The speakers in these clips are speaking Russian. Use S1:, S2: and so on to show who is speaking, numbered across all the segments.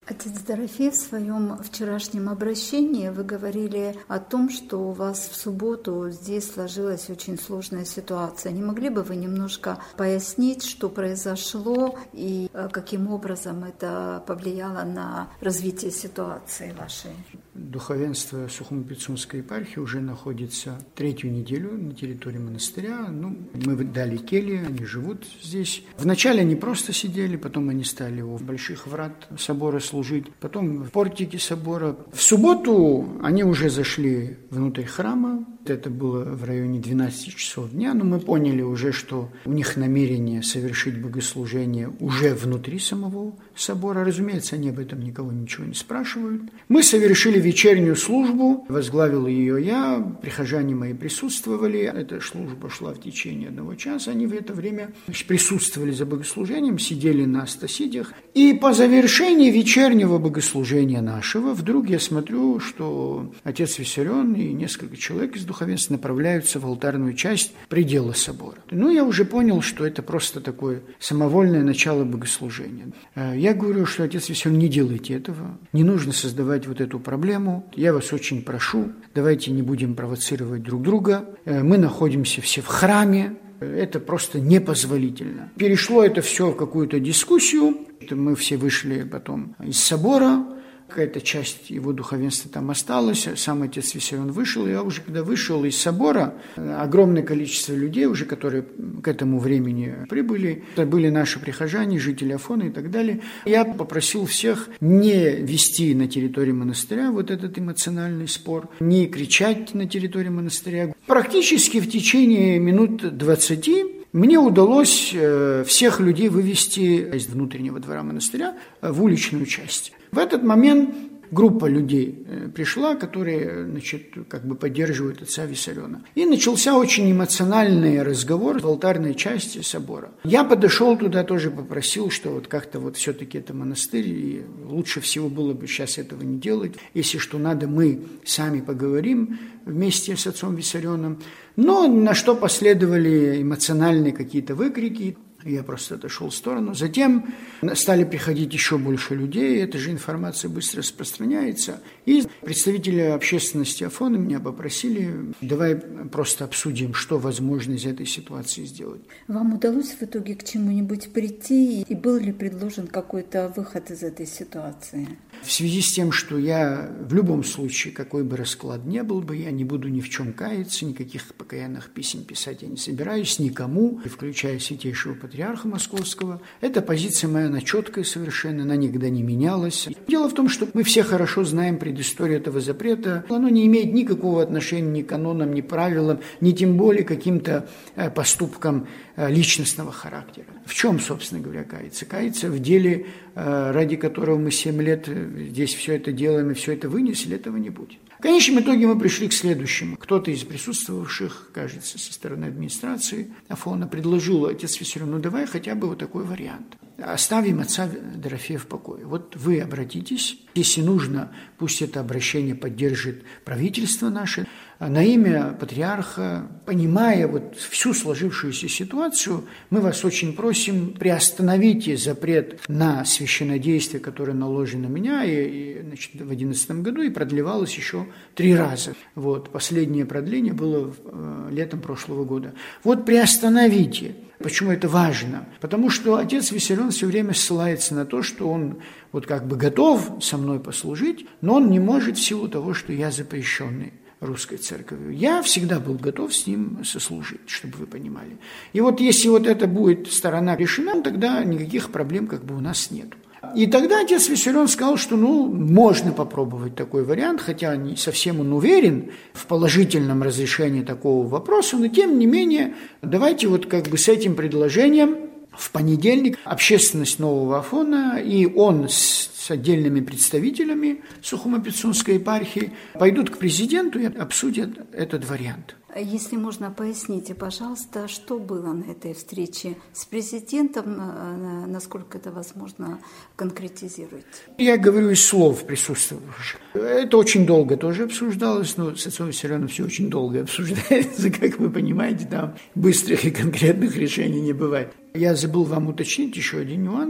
S1: Отец Дорофей, в своем вчерашнем обращении вы говорили о том, что у вас в субботу здесь сложилась очень сложная ситуация. Не могли бы вы немножко пояснить, что произошло и каким образом это повлияло на развитие ситуации вашей?
S2: Духовенство Сухумо-Пицунской епархии уже находится третью неделю на территории монастыря. Мы дали кельи, они живут здесь. Вначале они просто сидели, потом они стали у больших врат собора служить, потом в портике собора. В субботу они уже зашли внутрь храма. Это было в районе 12 часов дня, но мы поняли уже, что у них намерение совершить богослужение уже внутри самого собора. Разумеется, они об этом никого ничего не спрашивают. Мы совершили вечернюю службу, возглавил ее я, прихожане мои присутствовали. Эта служба шла в течение 1 часа. Они в это время присутствовали за богослужением, сидели на стасидях. И по завершении вечернего богослужения нашего, вдруг я смотрю, что отец Виссарион и несколько человек из духовенства направляются в алтарную часть предела собора. Я уже понял, что это просто такое самовольное начало богослужения. Я говорю, что отец Виссарион, не делайте этого, не нужно создавать вот эту проблему. Я вас очень прошу, давайте не будем провоцировать друг друга. Мы находимся все в храме, это просто непозволительно. Перешло это все в какую-то дискуссию. Мы все вышли потом из собора. Какая-то часть его духовенства там осталась, сам отец Виссарион вышел, и я уже когда вышел из собора, огромное количество людей уже, которые к этому времени прибыли, это были наши прихожане, жители Афона и так далее. Я попросил всех не вести на территории монастыря вот этот эмоциональный спор, не кричать на территории монастыря. Практически в течение минут 20 мне удалось всех людей вывести из внутреннего двора монастыря в уличную часть. В этот момент группа людей пришла, которые, поддерживают отца Виссариона. И начался очень эмоциональный разговор в алтарной части собора. Я подошел туда, тоже попросил, что как-то все-таки это монастырь, и лучше всего было бы сейчас этого не делать. Если что надо, мы сами поговорим вместе с отцом Виссарионом. Но на что последовали эмоциональные какие-то выкрики. Я просто отошел в сторону. Затем стали приходить еще больше людей, эта же информация быстро распространяется. И представители общественности Афона меня попросили, давай просто обсудим, что возможно из этой ситуации сделать.
S1: Вам удалось в итоге к чему-нибудь прийти, и был ли предложен какой-то выход из этой ситуации?
S2: В связи с тем, что я в любом случае, какой бы расклад ни был бы, я не буду ни в чем каяться, никаких покаянных писем писать я не собираюсь никому, включая святейшего патриарха Московского. Эта позиция моя, она четкая совершенно, она никогда не менялась. Дело в том, что мы все хорошо знаем предысторию этого запрета. Оно не имеет никакого отношения ни к канонам, ни к правилам, ни тем более к каким-то поступкам личностного характера. В чем, собственно говоря, каяться? Каяться в деле, ради которого мы 7 лет здесь все это делаем и все это вынесли, этого не будет. В конечном итоге мы пришли к следующему. Кто-то из присутствовавших, кажется, со стороны администрации Афона, предложил отец Виссарион, давай хотя бы вот такой вариант. Оставим отца Дорофея в покое. Вот вы обратитесь, если нужно, пусть это обращение поддержит правительство наше, на имя патриарха, понимая всю сложившуюся ситуацию, мы вас очень просим, приостановите запрет на священнодействие, которое наложено на меня в 2011 году и продлевалось еще 3 раза. Последнее продление было летом прошлого года. Приостановите. Почему это важно? Потому что отец Виссарион все время ссылается на то, что он готов со мной послужить, но он не может в силу того, что я запрещенный русской церковью. Я всегда был готов с ним сослужить, чтобы вы понимали. И если эта будет сторона решена, тогда никаких проблем у нас нет. И тогда отец Виссарион сказал, что можно попробовать такой вариант, хотя не совсем он уверен в положительном разрешении такого вопроса, но тем не менее давайте с этим предложением в понедельник общественность Нового Афона и он с отдельными представителями Сухумо-Пицунской епархии пойдут к президенту и обсудят этот вариант.
S1: Если можно, поясните, пожалуйста, что было на этой встрече с президентом, насколько это возможно конкретизировать?
S2: Я говорю из слов присутствовавших. Это очень долго тоже обсуждалось, но с отцом Виссарионом все очень долго обсуждается, как вы понимаете, там быстрых и конкретных решений не бывает. Я забыл вам уточнить еще один нюанс.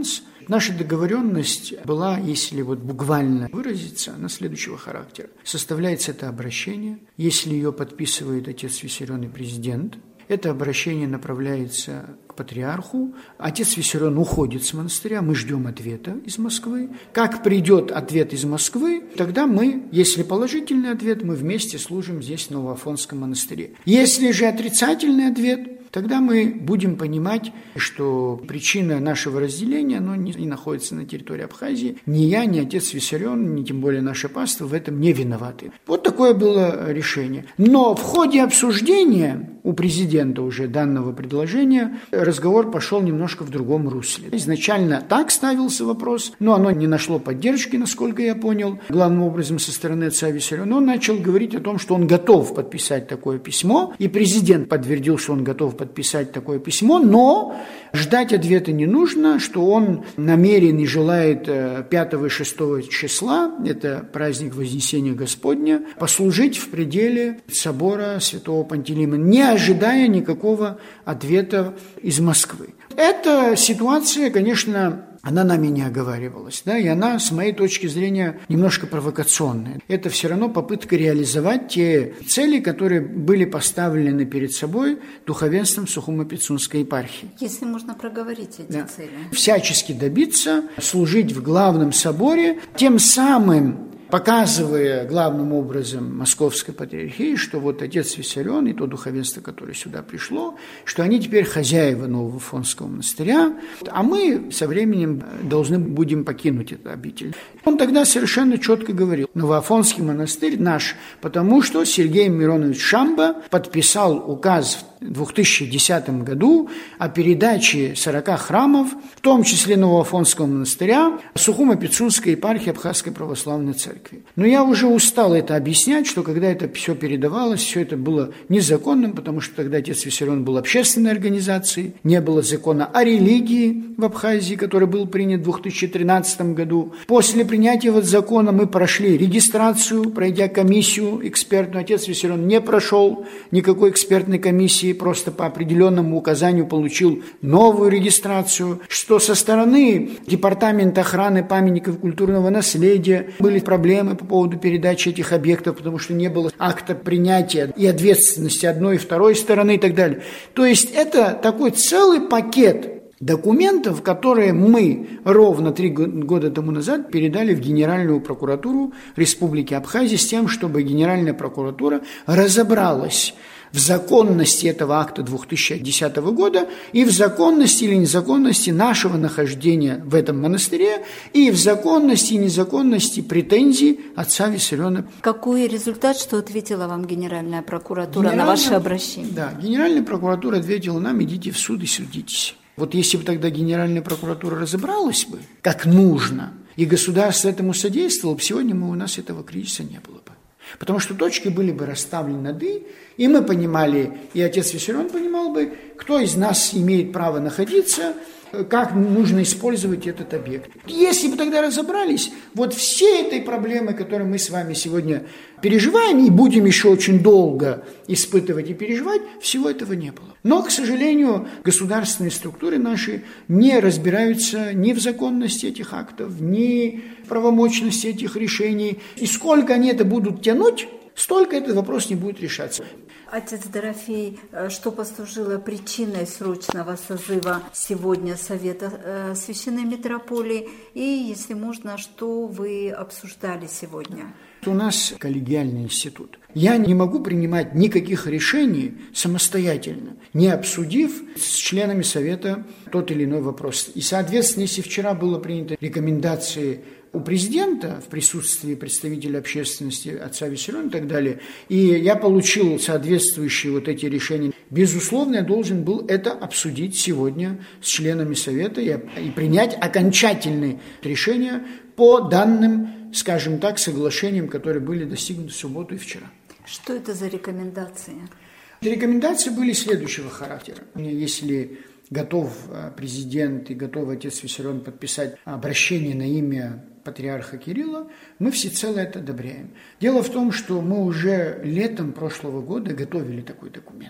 S2: Наша договоренность была, если вот буквально выразиться, она следующего характера. Составляется это обращение, если ее подписывает отец Виссарион и президент, это обращение направляется к патриарху. Отец Виссарион уходит с монастыря, мы ждем ответа из Москвы. Как придет ответ из Москвы, тогда мы, если положительный ответ, мы вместе служим здесь, в Новоафонском монастыре. Если же отрицательный ответ, тогда мы будем понимать, что причина нашего разделения, оно не находится на территории Абхазии. Ни я, ни отец Виссарион, ни тем более наше паство в этом не виноваты. Вот такое было решение. Но в ходе обсуждения у президента уже данного предложения разговор пошел немножко в другом русле. Изначально так ставился вопрос, но оно не нашло поддержки, насколько я понял, главным образом со стороны отца Виссариона. Он начал говорить о том, что он готов подписать такое письмо, и президент подтвердил, что он готов подписать такое письмо, но ждать ответа не нужно, что он намерен и желает 5 и 6 числа, это праздник Вознесения Господня, послужить в пределе собора Святого Пантелеймона, не ожидая никакого ответа из Москвы. Эта ситуация, конечно, она нами не оговаривалась, да, и она, с моей точки зрения, немножко провокационная. Это все равно попытка реализовать те цели, которые были поставлены перед собой духовенством Сухумо-Пицунской епархии.
S1: Если можно проговорить эти цели.
S2: Всячески добиться, служить в главном соборе, тем самым показывая главным образом Московской патриархии, что вот отец Виссарион и то духовенство, которое сюда пришло, что они теперь хозяева Новоафонского монастыря, а мы со временем должны будем покинуть эту обитель. Он тогда совершенно четко говорил: Новоафонский монастырь наш, потому что Сергей Миронович Шамба подписал указ в 2010 году о передаче 40 храмов, в том числе Новоафонского монастыря, Сухумо-Пицунской епархии Абхазской православной церкви. Но я уже устал это объяснять, что когда это все передавалось, все это было незаконным, потому что тогда отец Виссарион был общественной организацией, не было закона о религии в Абхазии, который был принят в 2013 году. После принятия этого закона мы прошли регистрацию, пройдя комиссию экспертную. Отец Виссарион не прошел никакой экспертной комиссии, просто по определенному указанию получил новую регистрацию, что со стороны Департамента охраны памятников культурного наследия были проблемы по поводу передачи этих объектов, потому что не было акта принятия и ответственности одной и второй стороны и так далее. То есть это такой целый пакет документов, которые мы ровно 3 года тому назад передали в Генеральную прокуратуру Республики Абхазия с тем, чтобы Генеральная прокуратура разобралась в законности этого акта 2010 года и в законности или незаконности нашего нахождения в этом монастыре и в законности и незаконности претензий отца Виссариона.
S1: Какой результат, что ответила вам Генеральная прокуратура на ваше обращение?
S2: Да, Генеральная прокуратура ответила нам: идите в суд и судитесь. Вот если бы тогда Генеральная прокуратура разобралась бы, как нужно, и государство этому содействовало, сегодня у нас этого кризиса не было бы. Потому что точки были бы расставлены над «и», и мы понимали, и отец Виссарион понимал бы, кто из нас имеет право находиться, как нужно использовать этот объект. Если бы тогда разобрались, вот все этой проблемы, которые мы с вами сегодня переживаем и будем еще очень долго испытывать и переживать, всего этого не было. Но, к сожалению, государственные структуры наши не разбираются ни в законности этих актов, ни в правомочности этих решений. И сколько они это будут тянуть, столько этот вопрос не будет решаться.
S1: Отец Дорофей, что послужило причиной срочного созыва сегодня Совета Священной Митрополии? И, если можно, что вы обсуждали сегодня?
S2: У нас коллегиальный институт. Я не могу принимать никаких решений самостоятельно, не обсудив с членами Совета тот или иной вопрос. И, соответственно, если вчера было принято рекомендации у президента в присутствии представителя общественности, отца Виссариона и так далее, и я получил соответствующие вот эти решения, безусловно, я должен был это обсудить сегодня с членами Совета и принять окончательные решения по данным, скажем так, соглашениям, которые были достигнуты в субботу и вчера.
S1: Что это за рекомендации?
S2: Рекомендации были следующего характера. Если готов президент и готов отец Виссарион подписать обращение на имя патриарха Кирилла, мы всецело это одобряем. Дело в том, что мы уже летом прошлого года готовили такой документ.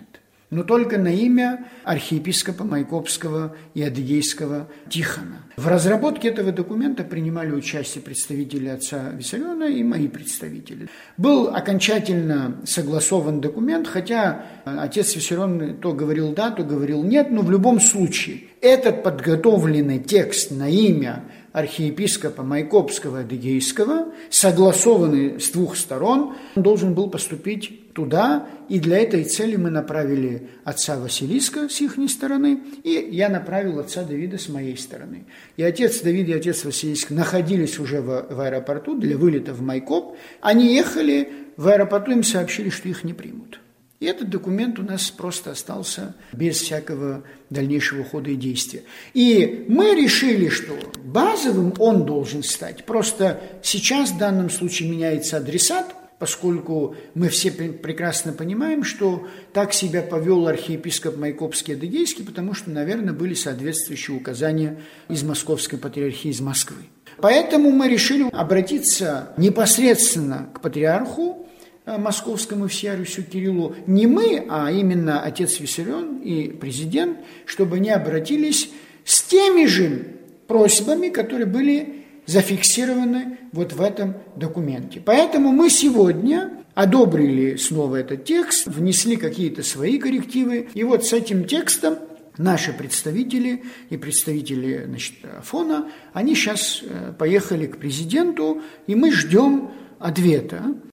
S2: но только на имя архиепископа Майкопского и Адыгейского Тихона. В разработке этого документа принимали участие представители отца Виссариона и мои представители. Был окончательно согласован документ, хотя отец Виссарион то говорил да, то говорил нет, но в любом случае этот подготовленный текст на имя архиепископа Майкопского и Адыгейского, согласованный с двух сторон, должен был поступить туда, и для этой цели мы направили отца Василиска с их стороны, и я направил отца Давида с моей стороны. И отец Давид и отец Василиск находились уже в аэропорту для вылета в Майкоп. Они ехали, в аэропорту им сообщили, что их не примут. И этот документ у нас просто остался без всякого дальнейшего хода и действия. И мы решили, что базовым он должен стать. Просто сейчас в данном случае меняется адресат, поскольку мы все прекрасно понимаем, что так себя повел архиепископ Майкопский и Адыгейский, потому что, наверное, были соответствующие указания из Московской патриархии, из Москвы. Поэтому мы решили обратиться непосредственно к патриарху Московскому всея Русью Кириллу, не мы, а именно отец Виссарион и президент, чтобы они обратились с теми же просьбами, которые были зафиксированы вот в этом документе. Поэтому мы сегодня одобрили снова этот текст, внесли какие-то свои коррективы, и вот с этим текстом наши представители и представители, Афона, они сейчас поехали к президенту, и мы ждем ответа.